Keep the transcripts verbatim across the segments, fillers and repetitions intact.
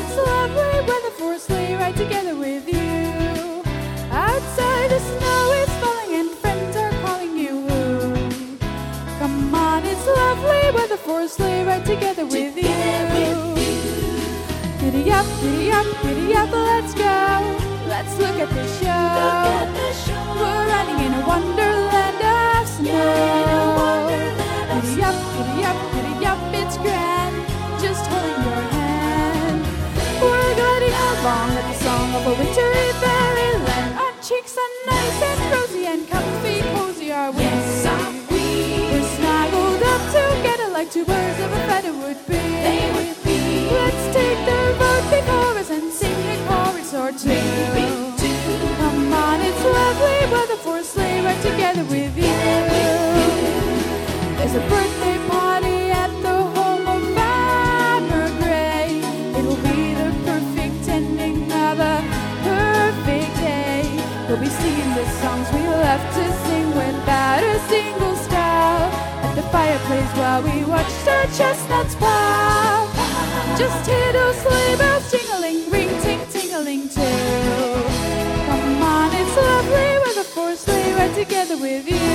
it's lovely weather for a sleigh ride together with you. Outside the snow is falling and friends are calling you. Come on, it's lovely weather for a sleigh ride together with you. Giddy up, giddy up, giddy up, let's go. Let's look at the show. We're riding in a wonderland of snow. Giddy up, giddy up, giddy up, it's grand. Just holding your hand. We're gliding along with the song of a wintry fairyland. Our cheeks are nice and rosy and comfy, cozy are we. Yes, are we. We're snuggled up together like two birds of a feather would be. They would be. Let's take the road before us and sing a chorus or two. Maybe two. Come on, it's lovely weather for a sleigh ride together with you. There's a birthday party at the home of Farmer Gray. It'll be the perfect ending of a perfect day. We'll be singing the songs we love to sing without a single stop. At the fireplace while we watch our chestnuts pop. Just hear those sleigh bells jingling, ring, ting, tingling too. Come on, it's lovely weather for a sleigh ride together with you.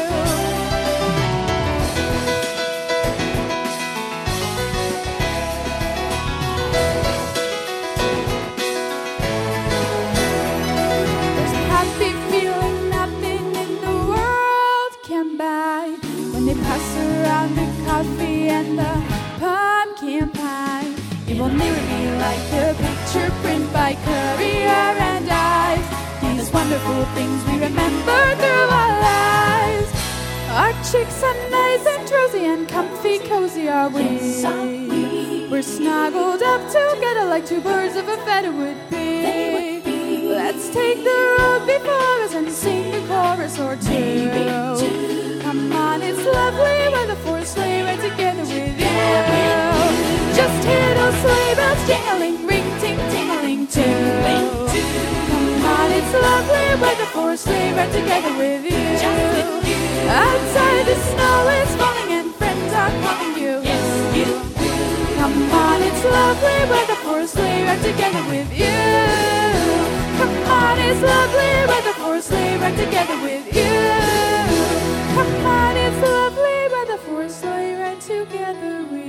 There's a happy feeling nothing in the world can buy when they pass around the coffee and the pumpkin pie. It will never be like the picture print by Currier and Ives. These wonderful things we remember through our lives. Our cheeks are nice and rosy and comfy, cozy are we. Yes, are we. We're snuggled up together like two birds of a feather would be. They would be. Let's take the road before us and sing a chorus or two. Maybe two. Come on, it's lovely weather for a sleigh ride together with you. Just hear those sleigh bells jingling, ring, ting, tingling too. Come on, it's lovely weather for a sleigh ride together with you. Outside the snow is falling and friends are calling you. Yes, you. Come on, it's lovely weather for a sleigh ride together with you. Come on, it's lovely weather for a sleigh ride together with you. Come on, it's lovely weather for a sleigh ride together with you.